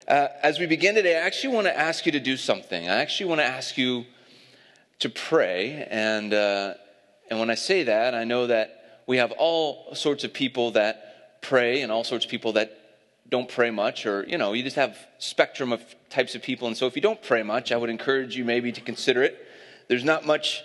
As we begin today, I actually want to ask you to do something. I actually want to ask you to pray. And when I say that, I know that we have all sorts of people that pray and all sorts of people that don't pray much, or, you just have spectrum of types of people. And so if you don't pray much, I would encourage you maybe to consider it. There's not much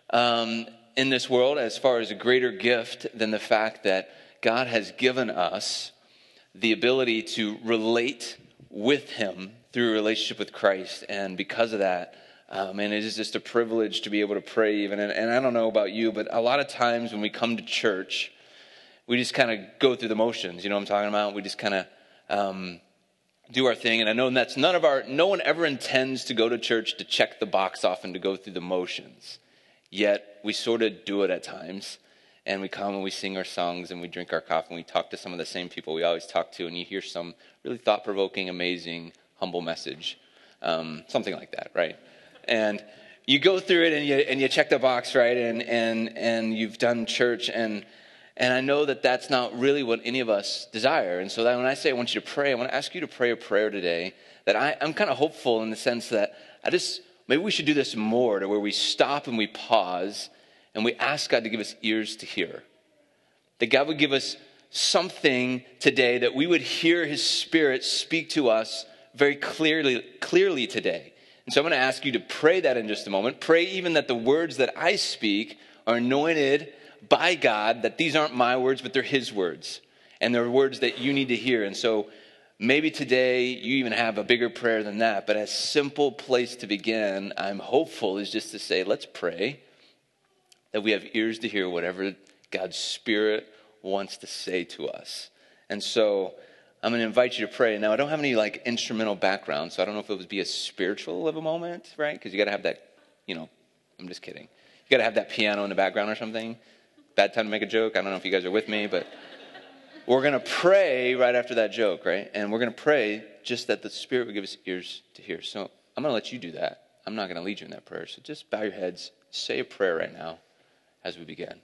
in this world as far as a greater gift than the fact that God has given us the ability to relate with him through a relationship with Christ. And because of that, and it is just a privilege to be able to pray even. And I don't know about you, but a lot of times when we come to church, we just kind of go through the motions. You know what I'm talking about? We just kind of do our thing. And I know that's no one ever intends to go to church to check the box off and to go through the motions. Yet we sort of do it at times. And we come and we sing our songs and we drink our coffee and we talk to some of the same people we always talk to, and you hear some really thought-provoking, amazing, humble message, something like that, right? And you go through it and you check the box, right? And you've done church, and I know that that's not really what any of us desire. And so that when I say I want you to pray, I want to ask you to pray a prayer today that I'm kind of hopeful in the sense that maybe we should do this more, to where we stop and we pause and we ask God to give us ears to hear. That God would give us something today, that we would hear his Spirit speak to us very clearly today. And so I'm going to ask you to pray that in just a moment. Pray even that the words that I speak are anointed by God, that these aren't my words, but they're his words. And they're words that you need to hear. And so maybe today you even have a bigger prayer than that. But a simple place to begin, I'm hopeful, is just to say, let's pray that we have ears to hear whatever God's Spirit wants to say to us. And so I'm going to invite you to pray. Now, I don't have any instrumental background, so I don't know if it would be a spiritual of a moment, right? Because you got to have that, I'm just kidding. You got to have that piano in the background or something. Bad time to make a joke. I don't know if you guys are with me, but we're going to pray right after that joke, right? And we're going to pray just that the Spirit would give us ears to hear. So I'm going to let you do that. I'm not going to lead you in that prayer. So just bow your heads, say a prayer right now as we begin.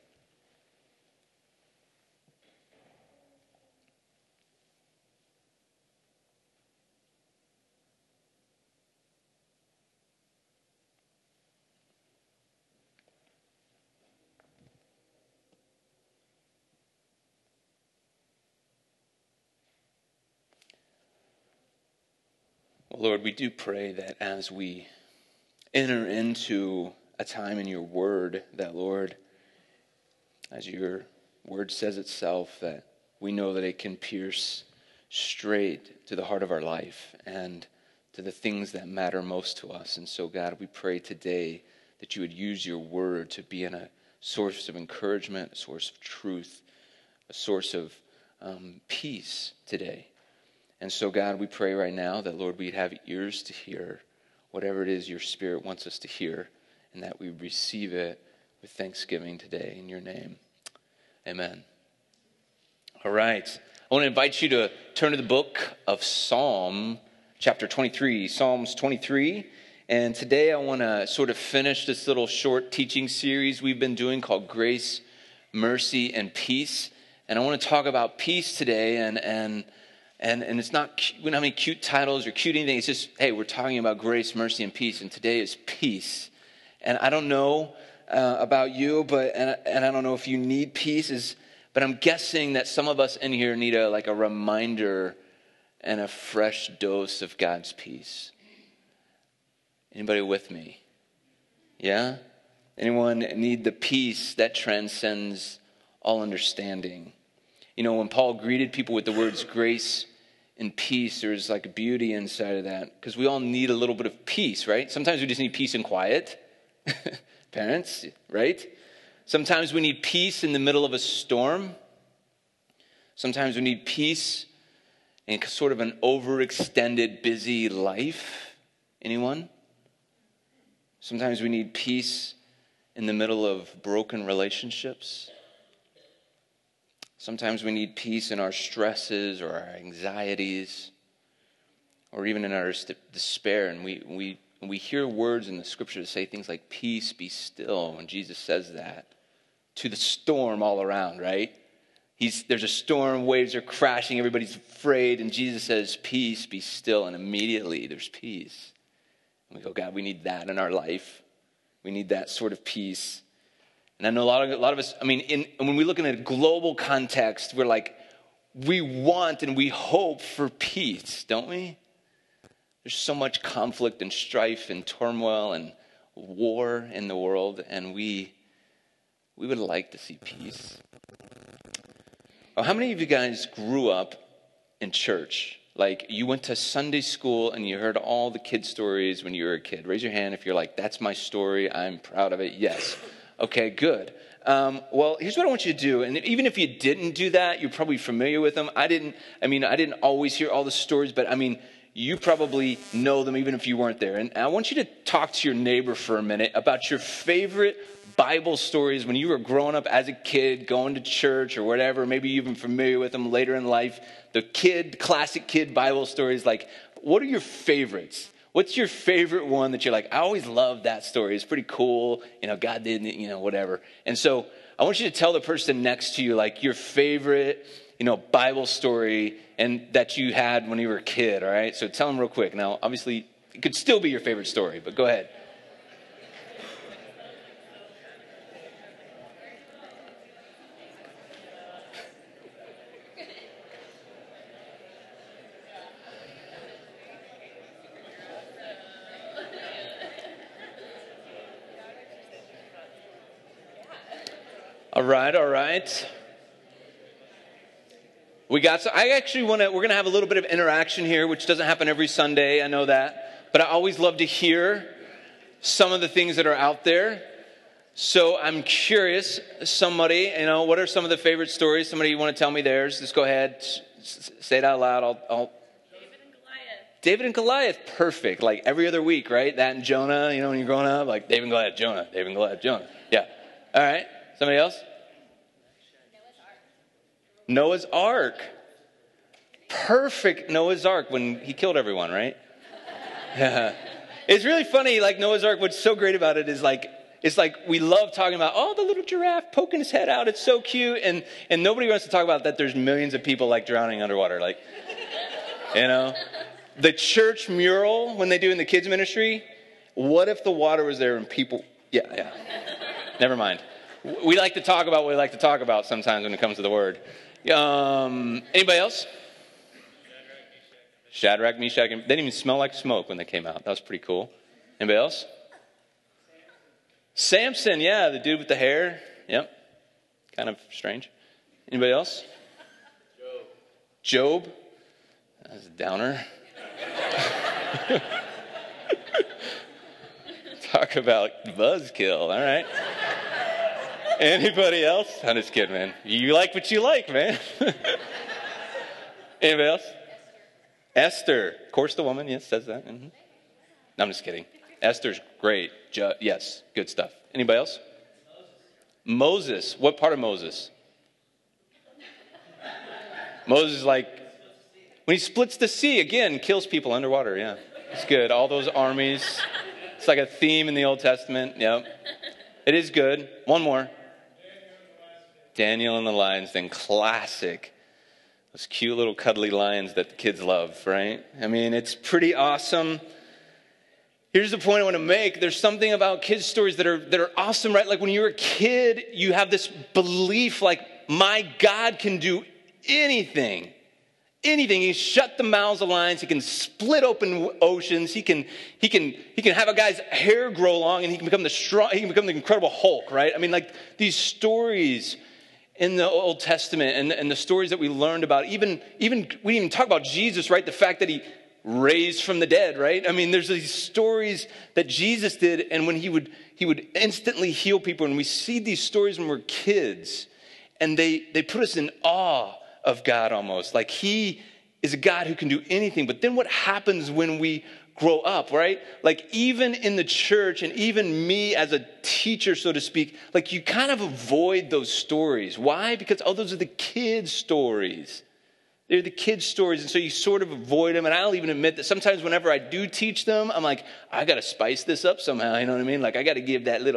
Well, Lord, we do pray that as we enter into a time in your word, that, Lord, as your word says itself, that we know that it can pierce straight to the heart of our life and to the things that matter most to us. And so, God, we pray today that you would use your word to be a source of encouragement, a source of truth, a source of peace today. And so, God, we pray right now that, Lord, we'd have ears to hear whatever it is your Spirit wants us to hear, and that we receive it with thanksgiving today in your name. Amen. All right. I want to invite you to turn to the book of Psalm chapter 23, Psalms 23. And today I want to sort of finish this little short teaching series we've been doing called Grace, Mercy, and Peace. And I want to talk about peace today, and it's not, we don't have any cute titles or cute anything. It's just, hey, we're talking about grace, mercy, and peace. And today is peace. And I don't know about you, and I don't know if you need peace, but I'm guessing that some of us in here need a reminder and a fresh dose of God's peace. Anybody with me? Yeah? Anyone need the peace that transcends all understanding? When Paul greeted people with the words grace and peace, there's a beauty inside of that, because we all need a little bit of peace, right? Sometimes we just need peace and quiet. Parents, right? Sometimes we need peace in the middle of a storm. Sometimes we need peace in sort of an overextended, busy life. Anyone? Sometimes we need peace in the middle of broken relationships. Sometimes we need peace in our stresses or our anxieties, or even in our despair. And we hear words in the scripture that say things like, peace, be still. When Jesus says that to the storm all around, right? There's a storm, waves are crashing, everybody's afraid, and Jesus says, peace, be still, and immediately there's peace. And we go, God, we need that in our life. We need that sort of peace. And I know a lot of us, when we look in a global context, we're like, we want and we hope for peace, don't we? There's so much conflict and strife and turmoil and war in the world, and we would like to see peace. Oh, how many of you guys grew up in church? Like, you went to Sunday school and you heard all the kid stories when you were a kid. Raise your hand if you're like, that's my story, I'm proud of it. Yes. Okay, good. Well, here's what I want you to do. And even if you didn't do that, you're probably familiar with them. I didn't always hear all the stories, but you probably know them even if you weren't there. And I want you to talk to your neighbor for a minute about your favorite Bible stories when you were growing up as a kid, going to church or whatever. Maybe you're even familiar with them later in life. The classic kid Bible stories. Like, what are your favorites? What's your favorite one that you're like, I always loved that story. It's pretty cool. God did, whatever. And so I want you to tell the person next to you, like, your favorite, Bible story and that you had when you were a kid, all right? So tell them real quick. Now, obviously, it could still be your favorite story, but go ahead. All right. We're going to have a little bit of interaction here, which doesn't happen every Sunday, I know that. But I always love to hear some of the things that are out there. So I'm curious, somebody, what are some of the favorite stories? Somebody, you want to tell me theirs? Just go ahead, say it out loud. I'll David and Goliath, perfect. Like every other week, right? That and Jonah, when you're growing up, like David and Goliath, Jonah, David and Goliath, Jonah. Yeah. All right. Somebody else? Noah's Ark. Perfect Noah's Ark when he killed everyone, right? Yeah. It's really funny, like Noah's Ark, what's so great about it is it's like we love talking about, the little giraffe poking his head out, it's so cute. And nobody wants to talk about that there's millions of people like drowning underwater. Like, the church mural, when they do in the kids ministry, what if the water was there and people, yeah. Never mind. We like to talk about what we like to talk about sometimes when it comes to the word. Anybody else? Shadrach, Meshach. They didn't even smell like smoke when they came out. That was pretty cool. Anybody else? Samson, yeah, the dude with the hair. Yep. Kind of strange. Anybody else? Job. That's a downer. Talk about buzzkill. All right. Anybody else? I'm just kidding, man. You like what you like, man. Anybody else? Esther. Of course, the woman, yes, says that. Mm-hmm. No, I'm just kidding. Esther's great. Yes, good stuff. Anybody else? Moses. What part of Moses? Moses, like, when he splits the sea, again, kills people underwater. Yeah, it's good. All those armies. It's like a theme in the Old Testament. Yep. It is good. One more. Daniel and the lions, then classic. Those cute little cuddly lions that the kids love, right? It's pretty awesome. Here's the point I want to make. There's something about kids' stories that are awesome, right? Like when you're a kid, you have this belief like, my God can do anything. Anything. He can shut the mouths of lions. He can split open oceans. He can have a guy's hair grow long and he can become the Incredible Hulk, right? Like these stories in the Old Testament and the stories that we learned about, we didn't even talk about Jesus, right? The fact that he raised from the dead, right? There's these stories that Jesus did, and when he would instantly heal people, and we see these stories when we're kids, and they put us in awe of God almost. Like he is a God who can do anything. But then what happens when we grow up, right? Like even in the church and even me as a teacher, so to speak, like you kind of avoid those stories. Why? Because, those are the kids' stories. They're the kids' stories. And so you sort of avoid them. And I'll even admit that sometimes whenever I do teach them, I'm like, I got to spice this up somehow. You know what I mean? Like I got to give that little,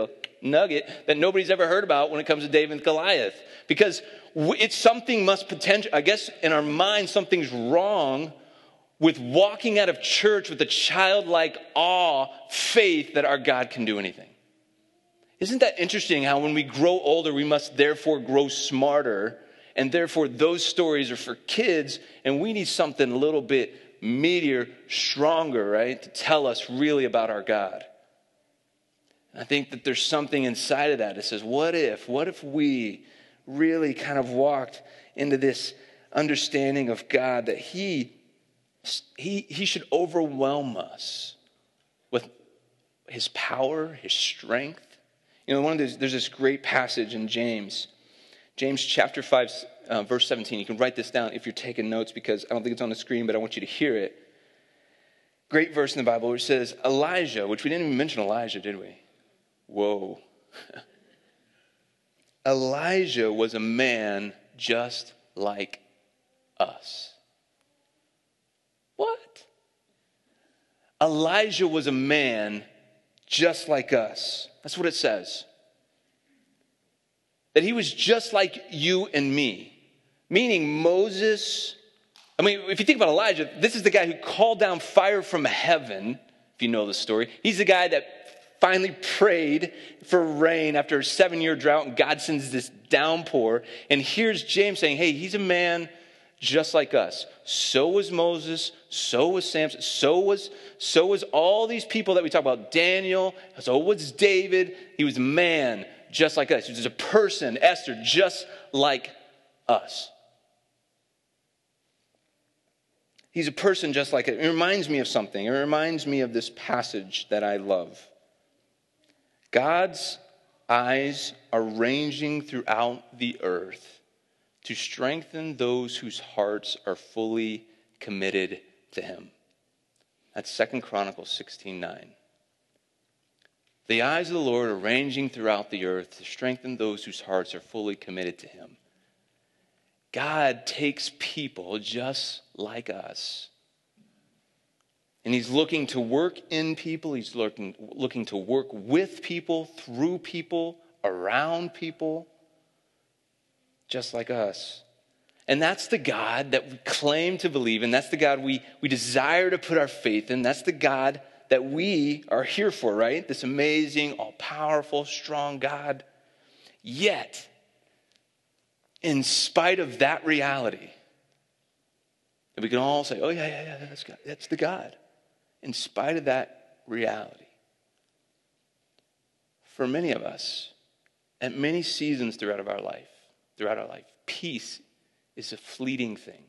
nugget that nobody's ever heard about when it comes to David and Goliath. Because it's something must potentially, I guess in our mind, something's wrong with walking out of church with a childlike awe, faith that our God can do anything. Isn't that interesting how when we grow older, we must therefore grow smarter, and therefore those stories are for kids, and we need something a little bit meatier, stronger, right, to tell us really about our God. And I think that there's something inside of that that says, what if we really kind of walked into this understanding of God that He should overwhelm us with His power, His strength. You know, there's this great passage in James chapter 5, verse 17. You can write this down if you're taking notes because I don't think it's on the screen, but I want you to hear it. Great verse in the Bible which says, Elijah, which we didn't even mention Elijah, did we? Whoa. Elijah was a man just like us. What? Elijah was a man just like us. That's what it says. That he was just like you and me. Meaning Moses, if you think about Elijah, this is the guy who called down fire from heaven, if you know the story. He's the guy that finally prayed for rain after a 7-year drought, and God sends this downpour. And here's James saying, hey, he's a man just like us. So was Moses, so was Samson, so was all these people that we talk about, Daniel, so was David. He was a man just like us. He was a person, Esther, just like us. He's a person just like it. It reminds me of something. It reminds me of this passage that I love. God's eyes are ranging throughout the earth to strengthen those whose hearts are fully committed to Him. That's 2 Chronicles 16:9. The eyes of the Lord are ranging throughout the earth to strengthen those whose hearts are fully committed to Him. God takes people just like us. And He's looking to work in people. He's looking to work with people, through people, around people, just like us. And that's the God that we claim to believe in. That's the God we desire to put our faith in. That's the God that we are here for, right? This amazing, all-powerful, strong God. Yet, in spite of that reality, that we can all say, oh, yeah, that's God. That's the God. In spite of that reality, for many of us, at many seasons throughout our life, peace is a fleeting thing.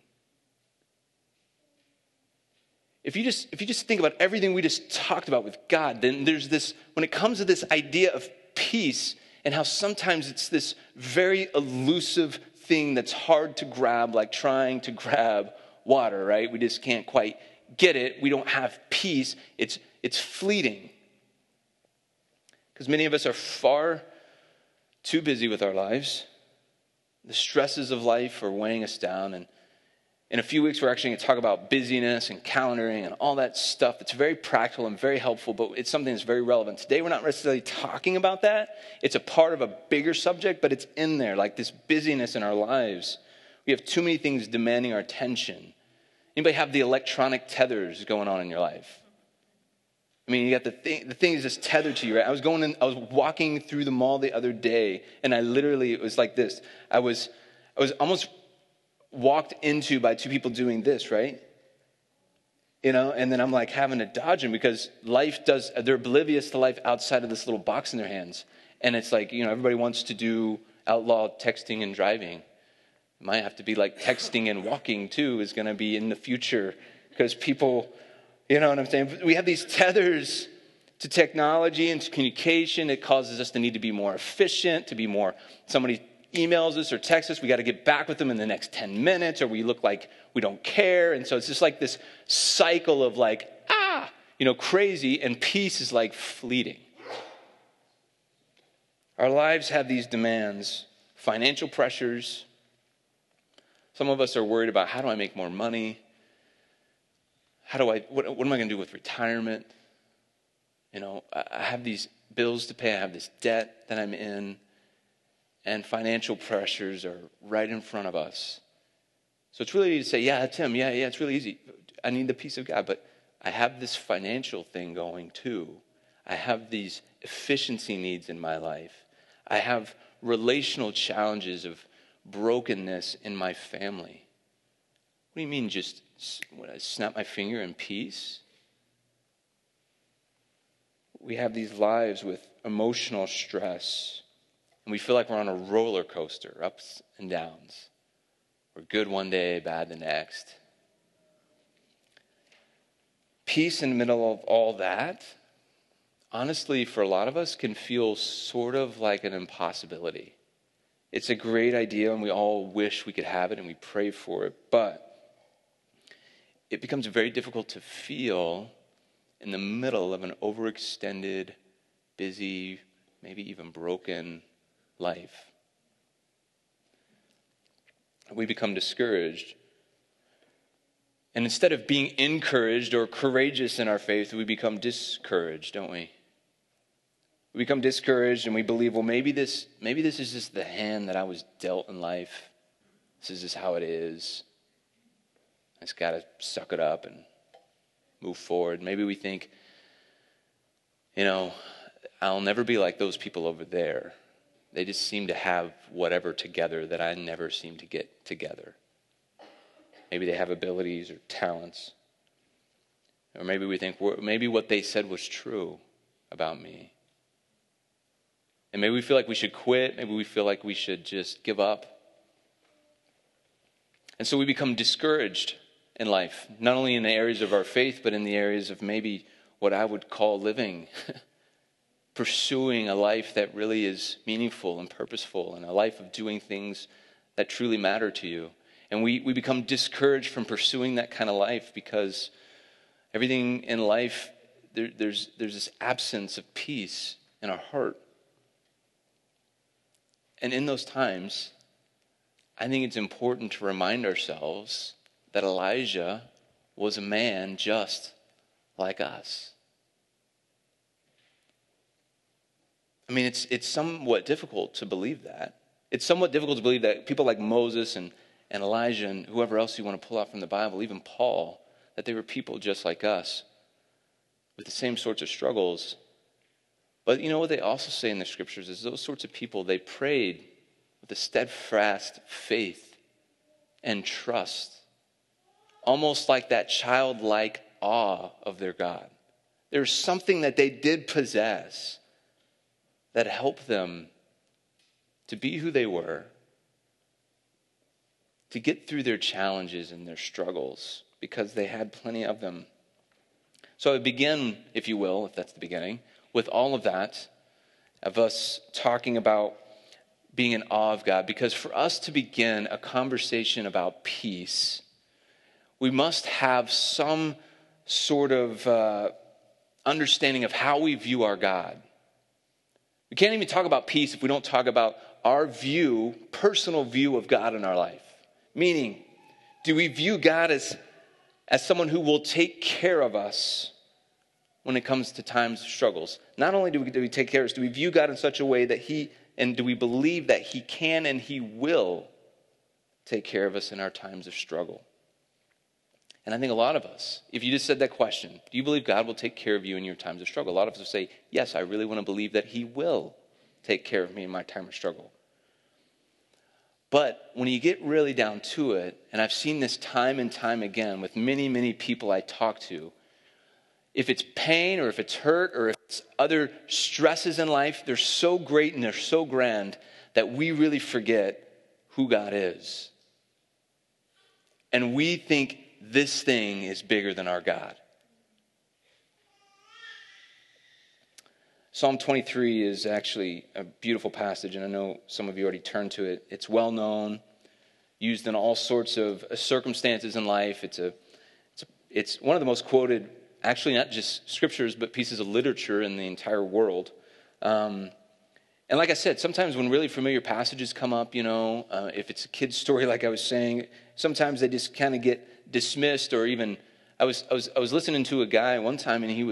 If you just think about everything we just talked about with God, then there's this, when it comes to this idea of peace and how sometimes it's this very elusive thing that's hard to grab, like trying to grab water, right? We just can't quite get it. We don't have peace. It's fleeting. Because many of us are far too busy with our lives. The stresses of life are weighing us down. And in a few weeks, we're actually going to talk about busyness and calendaring and all that stuff. It's very practical and very helpful, but it's something that's very relevant. Today, we're not necessarily talking about that. It's a part of a bigger subject, but it's in there, like this busyness in our lives. We have too many things demanding our attention. Anybody have the electronic tethers going on in your life? You got the thing is just tethered to you, right? I was walking through the mall the other day, and it was like this. I was almost walked into by two people doing this, right? And then I'm like having to dodge them because they're oblivious to life outside of this little box in their hands. And it's like, everybody wants to do outlaw texting and driving. It might have to be like texting and walking too is going to be in the future because people, you know what I'm saying? We have these tethers to technology and to communication. It causes us to need to be more efficient, somebody emails us or texts us, we got to get back with them in the next 10 minutes or we look like we don't care. And so it's just like this cycle of like, crazy, and peace is like fleeting. Our lives have these demands, financial pressures. Some of us are worried about how do I make more money? What am I going to do with retirement? I have these bills to pay. I have this debt that I'm in, and financial pressures are right in front of us. So it's really easy to say, yeah, Tim, yeah, it's really easy. I need the peace of God, but I have this financial thing going too. I have these efficiency needs in my life. I have relational challenges of brokenness in my family. What do you mean just snap my finger and peace? We have these lives with emotional stress, and we feel like we're on a roller coaster, ups and downs. We're good one day, bad the next. Peace in the middle of all that, honestly, for a lot of us, can feel sort of like an impossibility. It's a great idea, and we all wish we could have it, and we pray for it, but it becomes very difficult to feel in the middle of an overextended, busy, maybe even broken life. We become discouraged. And instead of being encouraged or courageous in our faith, we become discouraged, don't we? We become discouraged and we believe, well, maybe this is just the hand that I was dealt in life. This is just how it is. I just got to suck it up and move forward. Maybe we think, I'll never be like those people over there. They just seem to have whatever together that I never seem to get together. Maybe they have abilities or talents. Or maybe we think, maybe what they said was true about me. And maybe we feel like we should quit. Maybe we feel like we should just give up. And so we become discouraged in life, not only in the areas of our faith, but in the areas of maybe what I would call living, pursuing a life that really is meaningful and purposeful, and a life of doing things that truly matter to you. And we become discouraged from pursuing that kind of life because everything in life, there's this absence of peace in our heart. And in those times, I think it's important to remind ourselves that Elijah was a man just like us. I mean, it's somewhat difficult to believe that. It's somewhat difficult to believe that people like Moses and Elijah and whoever else you want to pull out from the Bible, even Paul, that they were people just like us with the same sorts of struggles. But you know what they also say in the scriptures is those sorts of people, they prayed with a steadfast faith and trust, almost like that childlike awe of their God. There's something that they did possess that helped them to be who they were, to get through their challenges and their struggles, because they had plenty of them. So I begin, if you will, if that's the beginning, with all of that, of us talking about being in awe of God. Because for us to begin a conversation about peace, we must have some sort of understanding of how we view our God. We can't even talk about peace if we don't talk about our view, personal view of God in our life. Meaning, do we view God as someone who will take care of us when it comes to times of struggles? Not only do we take care of us, do we view God in such a way that and do we believe that He can and He will take care of us in our times of struggle? And I think a lot of us, if you just said that question, do you believe God will take care of you in your times of struggle? A lot of us will say, yes, I really want to believe that He will take care of me in my time of struggle. But when you get really down to it, and I've seen this time and time again with many, many people I talk to, if it's pain or if it's hurt or if it's other stresses in life, they're so great and they're so grand that we really forget who God is. And we think this thing is bigger than our God. Psalm 23 is actually a beautiful passage, and I know some of you already turned to it. It's well known, used in all sorts of circumstances in life. It's one of the most quoted, actually not just scriptures, but pieces of literature in the entire world. And like I said, sometimes when really familiar passages come up, if it's a kid's story, like I was saying, sometimes they just kind of get dismissed, or even I was listening to a guy one time, and he was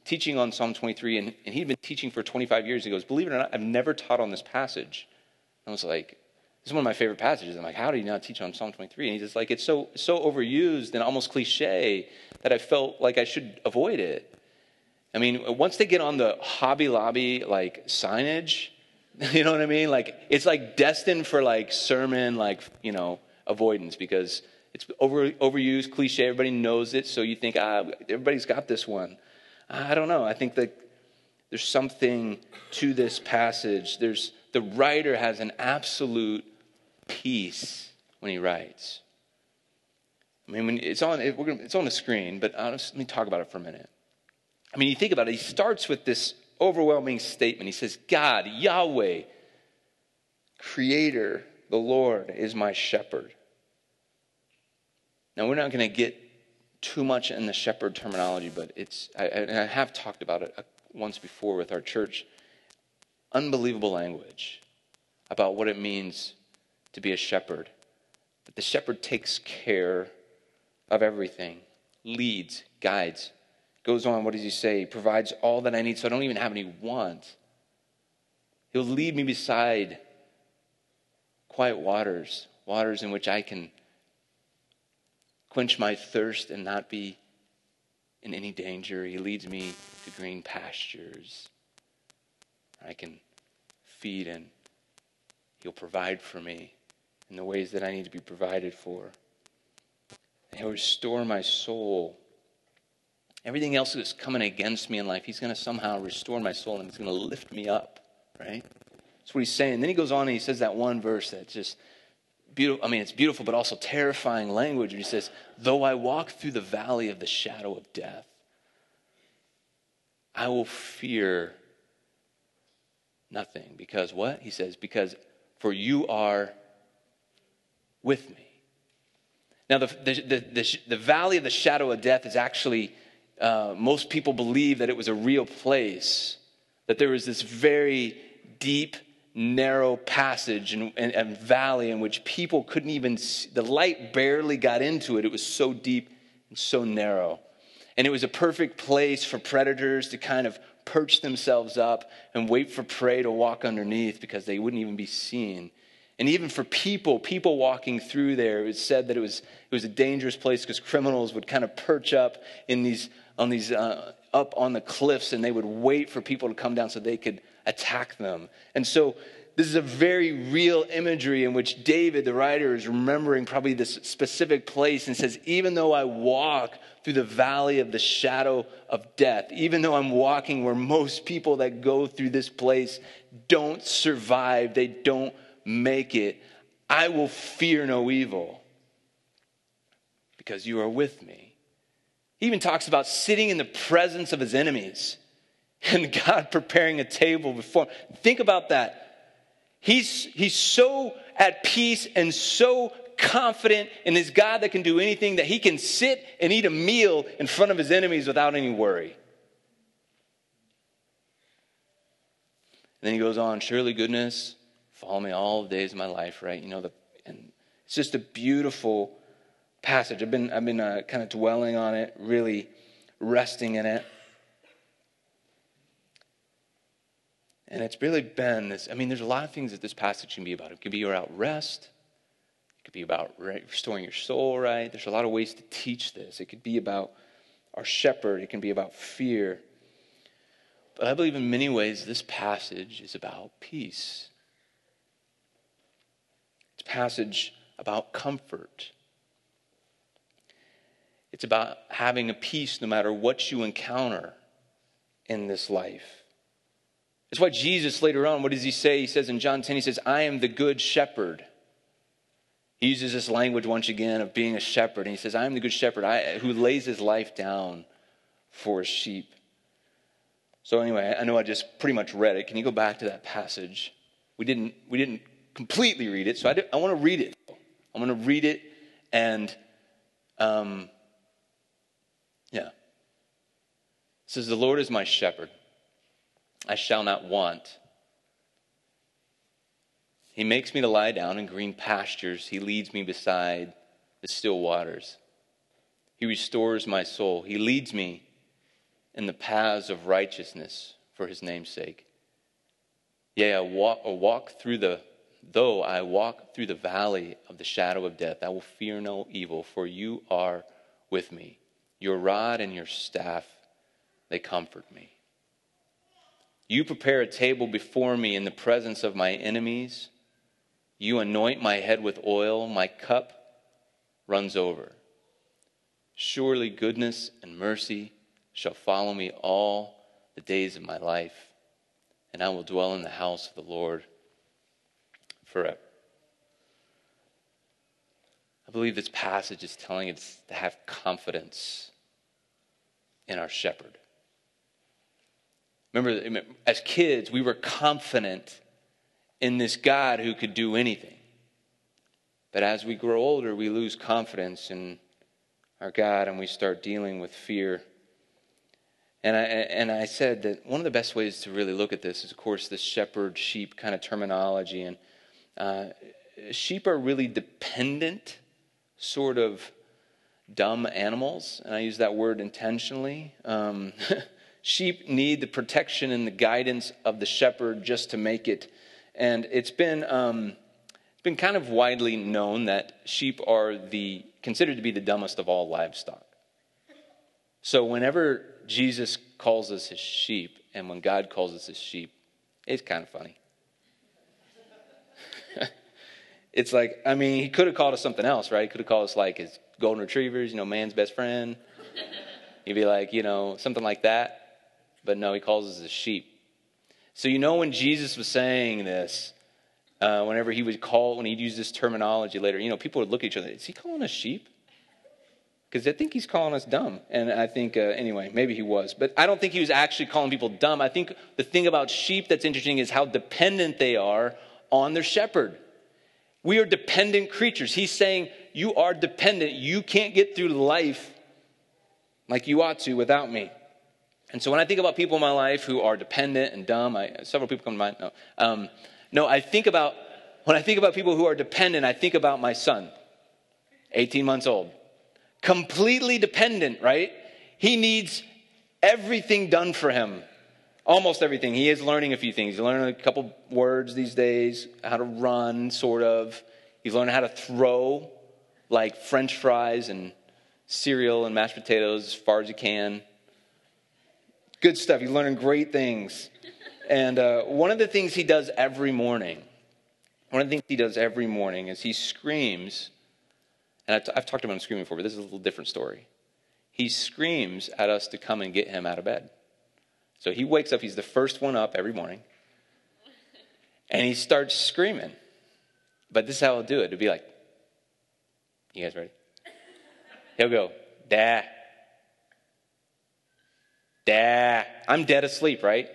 teaching on Psalm 23, and he'd been teaching for 25 years. He goes, believe it or not, I've never taught on this passage. I was like, this is one of my favorite passages. I'm like, how do you not teach on Psalm 23? And he's just like, it's so overused and almost cliche that I felt like I should avoid it. I mean, once they get on the Hobby Lobby, like, signage, you know what I mean? Like, it's like destined for like sermon, like, avoidance, because it's overused, cliche. Everybody knows it. So you think, everybody's got this one. I don't know. I think that there's something to this passage. The writer has an absolute peace when he writes. I mean, when it's on the screen, but let me talk about it for a minute. I mean, you think about it. He starts with this overwhelming statement. He says, God, Yahweh, Creator, the Lord is my shepherd. Now, we're not going to get too much in the shepherd terminology, but I have talked about it once before with our church. Unbelievable language about what it means to be a shepherd. That the shepherd takes care of everything, leads, guides. Goes on, what does he say? He provides all that I need, so I don't even have any want. He'll lead me beside quiet waters in which I can quench my thirst and not be in any danger. He leads me to green pastures. I can feed, and he'll provide for me in the ways that I need to be provided for. And he'll restore my soul. Everything else that's coming against me in life, he's going to somehow restore my soul, and he's going to lift me up, right? That's what he's saying. Then he goes on and he says that one verse that's just beautiful. I mean, it's beautiful, but also terrifying language. And he says, though I walk through the valley of the shadow of death, I will fear nothing. Because what? He says, because for you are with me. Now, the valley of the shadow of death is actually... most people believe that it was a real place, that there was this very deep, narrow passage and valley in which people couldn't even see. The light barely got into it. It was so deep and so narrow. And it was a perfect place for predators to kind of perch themselves up and wait for prey to walk underneath, because they wouldn't even be seen. And even for people walking through there, it was said that it was a dangerous place because criminals would kind of perch up up on the cliffs, and they would wait for people to come down so they could attack them. And so this is a very real imagery in which David, the writer, is remembering probably this specific place, and says, even though I walk through the valley of the shadow of death, even though I'm walking where most people that go through this place don't survive, they don't make it, I will fear no evil because you are with me. He even talks about sitting in the presence of his enemies and God preparing a table before him. Think about that. He's so at peace and so confident in his God that can do anything that he can sit and eat a meal in front of his enemies without any worry. And then he goes on, surely goodness follow me all the days of my life, right? And it's just a beautiful passage. I've been kind of dwelling on it, really resting in it. And it's really been this, there's a lot of things that this passage can be about. It could be about rest. It could be about restoring your soul, right? There's a lot of ways to teach this. It could be about our shepherd. It can be about fear. But I believe in many ways this passage is about peace. It's a passage about comfort. It's about having a peace no matter what you encounter in this life. It's why Jesus later on, what does he say? He says in John 10, he says, I am the good shepherd. He uses this language once again of being a shepherd. And he says, I am the good shepherd who lays his life down for his sheep. So anyway, I know I just pretty much read it. Can you go back to that passage? We didn't completely read it, so I want to read it. I'm going to read it, and it says, the Lord is my shepherd. I shall not want. He makes me to lie down in green pastures. He leads me beside the still waters. He restores my soul. He leads me in the paths of righteousness for his name's sake. Yea, though I walk through the valley of the shadow of death, I will fear no evil, for you are with me. Your rod and your staff, they comfort me. You prepare a table before me in the presence of my enemies. You anoint my head with oil, my cup runs over. Surely goodness and mercy shall follow me all the days of my life, and I will dwell in the house of the Lord forever. I believe this passage is telling us to have confidence in our shepherd. Remember, as kids, we were confident in this God who could do anything. But as we grow older, we lose confidence in our God and we start dealing with fear. And I said that one of the best ways to really look at this is, of course, this shepherd-sheep kind of terminology. And sheep are really dependent, sort of dumb animals. And I use that word intentionally. Sheep need the protection and the guidance of the shepherd just to make it. And it's been kind of widely known that sheep are considered to be the dumbest of all livestock. So whenever Jesus calls us his sheep, and when God calls us his sheep, it's kind of funny. It's like, I mean, he could have called us something else, right? He could have called us like his golden retrievers, man's best friend. He'd be like, something like that. But no, he calls us his sheep. So when Jesus was saying this, whenever when he'd use this terminology later, people would look at each other. Is he calling us sheep? Because I think he's calling us dumb. And I think, anyway, maybe he was. But I don't think he was actually calling people dumb. I think the thing about sheep that's interesting is how dependent they are on their shepherd. We are dependent creatures. He's saying, you are dependent. You can't get through life like you ought to without me. And so when I think about people in my life who are dependent and dumb, several people come to mind. When I think about people who are dependent, I think about my son, 18 months old. Completely dependent, right? He needs everything done for him. Almost everything. He is learning a few things. He's learning a couple words these days, how to run, sort of. He's learning how to throw, like French fries and cereal and mashed potatoes as far as he can. Good stuff. He's learning great things. And one of the things he does every morning is he screams. And I've talked about him screaming before, but this is a little different story. He screams at us to come and get him out of bed. So he wakes up, he's the first one up every morning. And he starts screaming. But this is how he'll do it. It'll be like, you guys ready? He'll go, Dad. Dad. I'm dead asleep, right?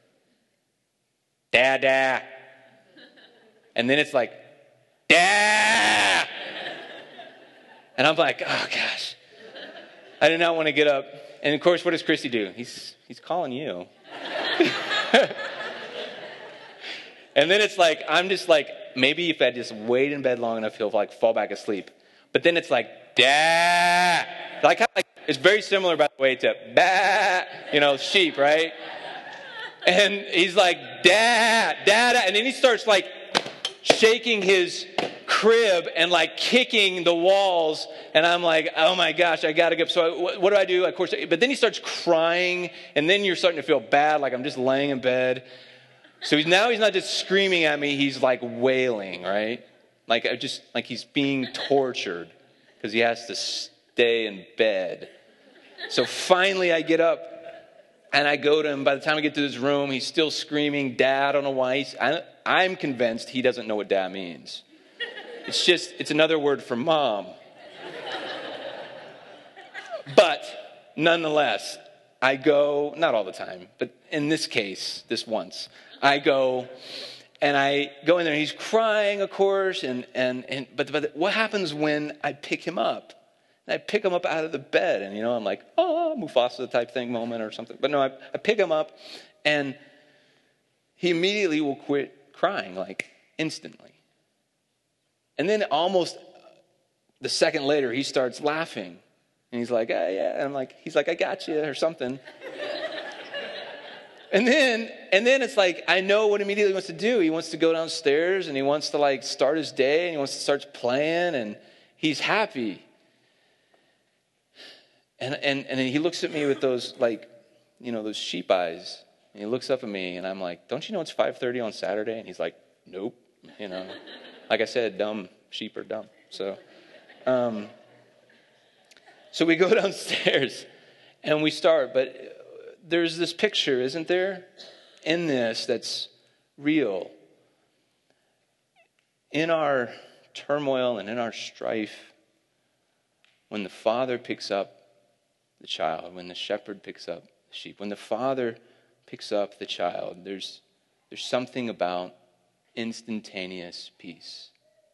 Dad. And then it's like, Dad. And I'm like, oh gosh. I did not want to get up. And of course, what does Christy do? He's calling you. And then it's like, I'm just like, maybe if I just wait in bed long enough, he'll like fall back asleep. But then it's like, Dad. Like it's very similar, by the way, to bah, sheep, right? And he's like, Dad. And then he starts like shaking his crib and like kicking the walls. And I'm like, oh my gosh, I got to get up. So what do? Of course, but then he starts crying. And then you're starting to feel bad, like I'm just laying in bed. So he's not just screaming at me, he's like wailing, right? Like he's being tortured because he has to stay in bed. So finally I get up and I go to him. By the time I get to his room, he's still screaming, Dad. I don't know why. I'm convinced he doesn't know what dad means. It's another word for mom. But nonetheless, I go, not all the time, but in this case, this once, I go in there and he's crying, of course, but what happens when I pick him up? And I pick him up out of the bed and, I'm like, oh, Mufasa type thing moment or something. But no, I pick him up and he immediately will quit crying, like instantly. And then almost the second later, he starts laughing. And he's like, yeah. And he's like, I got you or something. And then it's like, I know what immediately he wants to do. He wants to go downstairs and he wants to like start his day and he wants to start playing and he's happy. And then he looks at me with those like, those sheep eyes. And he looks up at me and I'm like, don't you know it's 5:30 on Saturday? And he's like, nope. Like I said, dumb sheep are dumb. So we go downstairs and we start, but there's this picture, isn't there, in this that's real. In our turmoil and in our strife, when the father picks up the child, when the shepherd picks up the sheep, when the father picks up the child, there's something about instantaneous peace.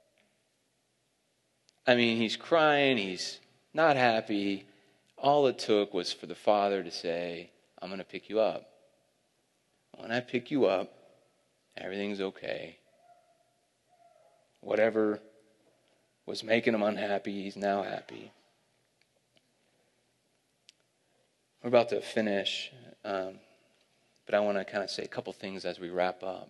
I mean, he's crying, he's not happy. All it took was for the father to say, I'm going to pick you up. When I pick you up, everything's okay. Whatever was making him unhappy, he's now happy. We're about to finish, but I want to kind of say a couple things as we wrap up.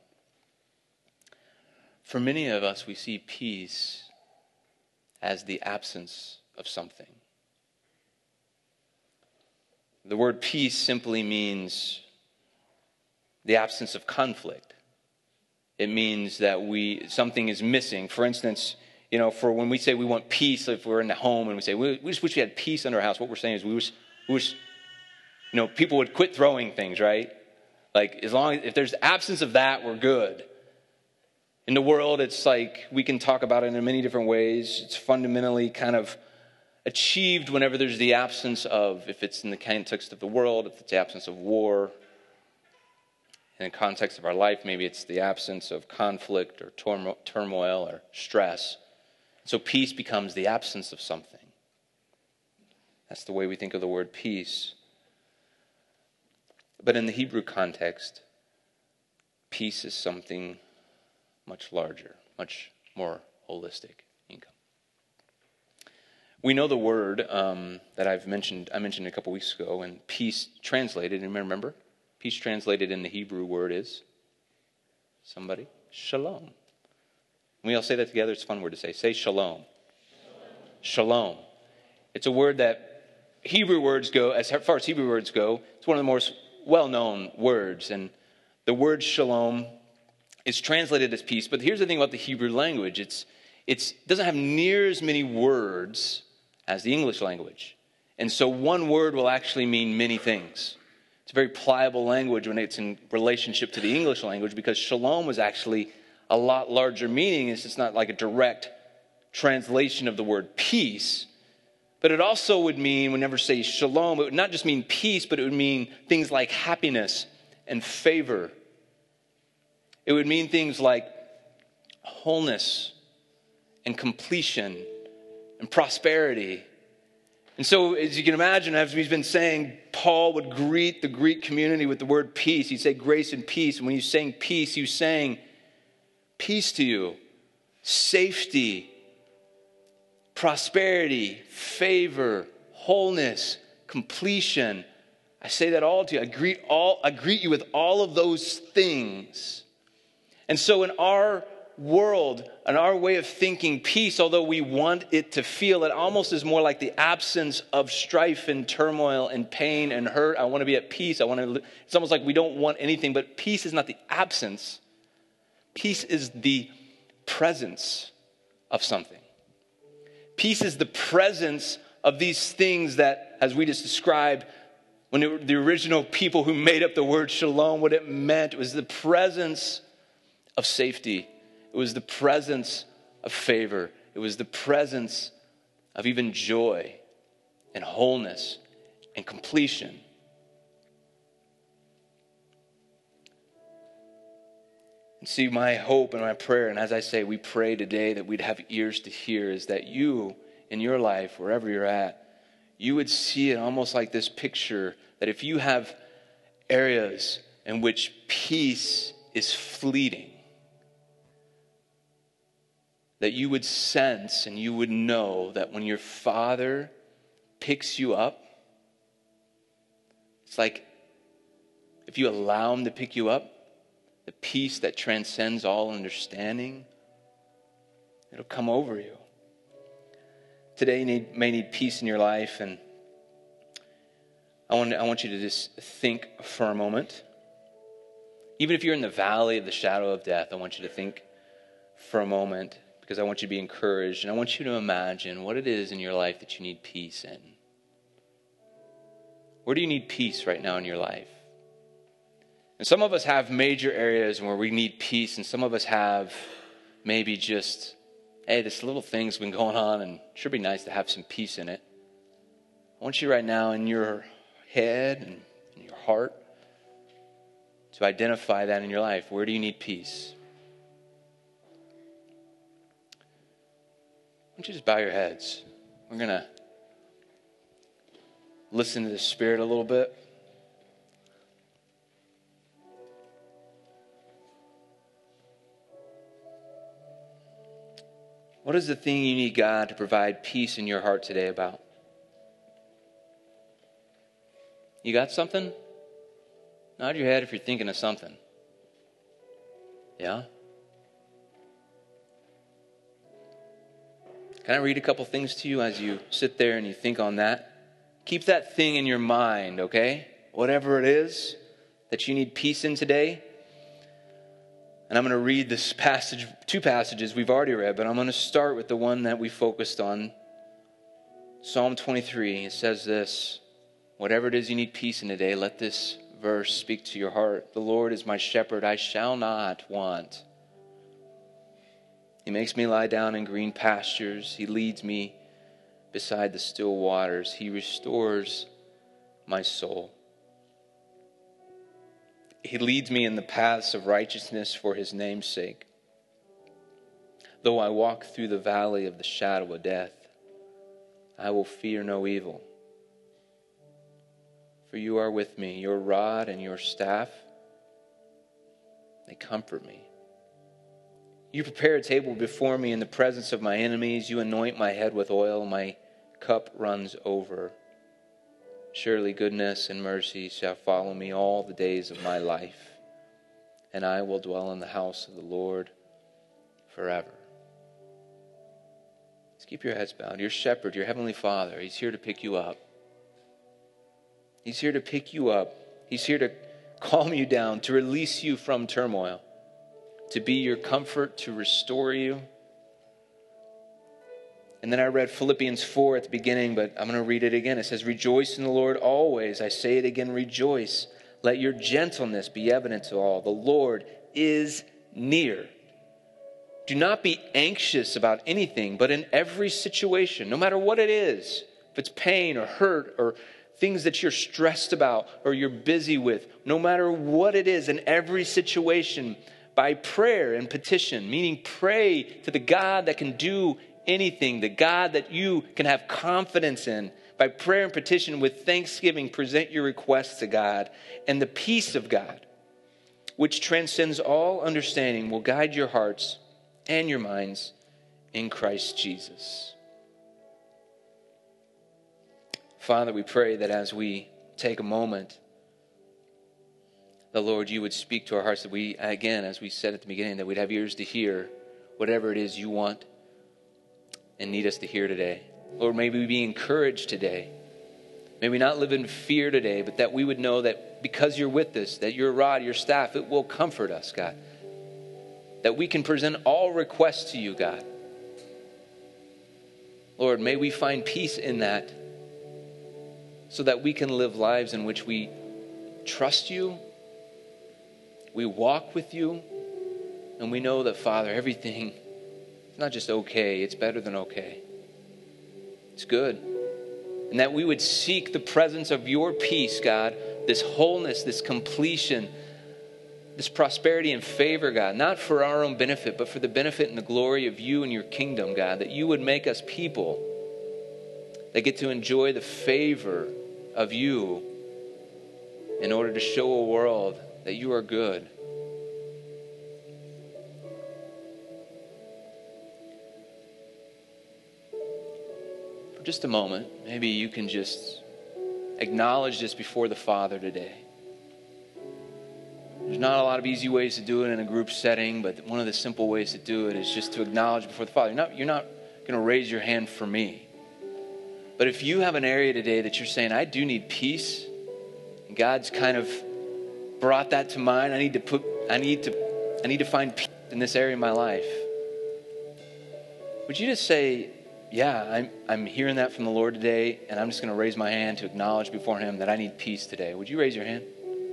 For many of us, we see peace as the absence of something. The word peace simply means the absence of conflict. It means that something is missing. For instance, for when we say we want peace, if we're in the home and we say we just wish we had peace in our house, what we're saying is we wish people would quit throwing things, right? Like if there's absence of that, we're good. In the world, it's like we can talk about it in many different ways. It's fundamentally kind of achieved whenever there's the absence of, if it's in the context of the world, if it's the absence of war. In the context of our life, maybe it's the absence of conflict or turmoil or stress. So peace becomes the absence of something. That's the way we think of the word peace. But in the Hebrew context, peace is something much larger, much more holistic. We know the word that I mentioned a couple weeks ago, and peace translated, and remember, peace translated in the Hebrew word is, somebody? Shalom. We all say that together. It's a fun word to say. Say shalom. Shalom. It's a word that Hebrew words go, as far as Hebrew words go, it's one of the most well-known words. And the word shalom is translated as peace. But here's the thing about the Hebrew language. It doesn't have near as many words as the English language. And so one word will actually mean many things. It's a very pliable language when it's in relationship to the English language, because shalom was actually a lot larger meaning. It's just not like a direct translation of the word peace. But it also would mean, whenever say shalom, it would not just mean peace, but it would mean things like happiness and favor. It would mean things like wholeness and completion and prosperity. And so, as you can imagine, as we've been saying, Paul would greet the Greek community with the word peace. He'd say grace and peace. And when he's saying peace, he was saying peace to you, safety, prosperity, favor, wholeness, completion. I say that all to you. I greet you with all of those things. And so in our world, in our way of thinking, peace, although we want it to feel, it almost is more like the absence of strife and turmoil and pain and hurt. I want to be at peace. It's almost like we don't want anything, but peace is not the absence. Peace is the presence of something. Peace is the presence of these things that, as we just described, when the original people who made up the word shalom, what it meant was the presence of safety. It was the presence of favor. It was the presence of even joy and wholeness and completion. And see, my hope and my prayer, and as I say, we pray today that we'd have ears to hear, is that you, in your life, wherever you're at, you would see it almost like this picture, that if you have areas in which peace is fleeting, that you would sense and you would know that when your Father picks you up, it's like if you allow him to pick you up, the peace that transcends all understanding, it'll come over you. Today you may need peace in your life, and I want you to just think for a moment. Even if you're in the valley of the shadow of death, I want you to think for a moment, because I want you to be encouraged, and I want you to imagine what it is in your life that you need peace in. Where do you need peace right now in your life? And some of us have major areas where we need peace, and some of us have maybe just, hey, this little thing's been going on, and it should be nice to have some peace in it. I want you right now in your head and in your heart to identify that in your life. Where do you need peace? Why don't you just bow your heads? We're going to listen to the Spirit a little bit. What is the thing you need God to provide peace in your heart today about? You got something? Nod your head if you're thinking of something. Yeah? Can I read a couple things to you as you sit there and you think on that? Keep that thing in your mind, okay? Whatever it is that you need peace in today. And I'm going to read this passage, two passages we've already read, but I'm going to start with the one that we focused on. Psalm 23, it says this: whatever it is you need peace in today, let this verse speak to your heart. The Lord is my shepherd, I shall not want. He makes me lie down in green pastures. He leads me beside the still waters. He restores my soul. He leads me in the paths of righteousness for his name's sake. Though I walk through the valley of the shadow of death, I will fear no evil. For you are with me, your rod and your staff, they comfort me. You prepare a table before me in the presence of my enemies. You anoint my head with oil. My cup runs over. Surely goodness and mercy shall follow me all the days of my life, and I will dwell in the house of the Lord forever. Just keep your heads bowed. Your shepherd, your heavenly Father, he's here to pick you up. He's here to pick you up. He's here to calm you down, to release you from turmoil, to be your comfort, to restore you. And then I read Philippians 4 at the beginning, but I'm going to read it again. It says, rejoice in the Lord always. I say it again, rejoice. Let your gentleness be evident to all. The Lord is near. Do not be anxious about anything, but in every situation, no matter what it is, if it's pain or hurt or things that you're stressed about or you're busy with, no matter what it is, in every situation, by prayer and petition, meaning pray to the God that can do anything, the God that you can have confidence in. By prayer and petition with thanksgiving, present your requests to God, and the peace of God, which transcends all understanding, will guide your hearts and your minds in Christ Jesus. Father, we pray that as we take a moment, the Lord, you would speak to our hearts, that we, again, as we said at the beginning, that we'd have ears to hear whatever it is you want and need us to hear today. Lord, may we be encouraged today. May we not live in fear today, but that we would know that because you're with us, that your rod, your staff, it will comfort us, God. That we can present all requests to you, God. Lord, may we find peace in that, so that we can live lives in which we trust you, we walk with you, and we know that, Father, everything is not just okay, it's better than okay. It's good. And that we would seek the presence of your peace, God, this wholeness, this completion, this prosperity and favor, God, not for our own benefit, but for the benefit and the glory of you and your kingdom, God, that you would make us people that get to enjoy the favor of you in order to show a world that you are good. For just a moment, maybe you can just acknowledge this before the Father today. There's not a lot of easy ways to do it in a group setting, but one of the simple ways to do it is just to acknowledge before the Father. You're not going to raise your hand for me. But if you have an area today that you're saying, I do need peace, and God's kind of brought that to mind, I need to find peace in this area of my life. Would you just say, yeah, I'm hearing that from the Lord today, and I'm just going to raise my hand to acknowledge before Him that I need peace today. Would you raise your hand?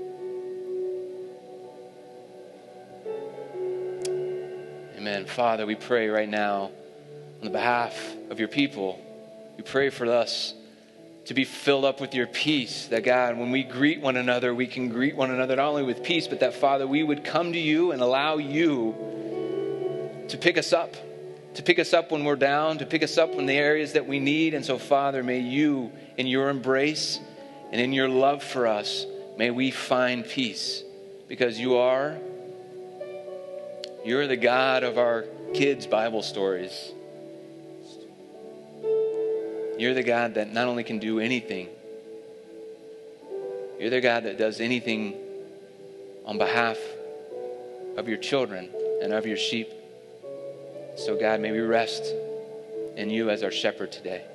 Amen. Father, we pray right now on the behalf of your people. We pray for us to be filled up with your peace. That God, when we greet one another, we can greet one another not only with peace, but that Father, we would come to you and allow you to pick us up when we're down, to pick us up in the areas that we need. And so Father, may you, in your embrace and in your love for us, may we find peace, because you're the God of our kids' Bible stories. You're the God that not only can do anything, you're the God that does anything on behalf of your children and of your sheep. So God, may we rest in you as our shepherd today.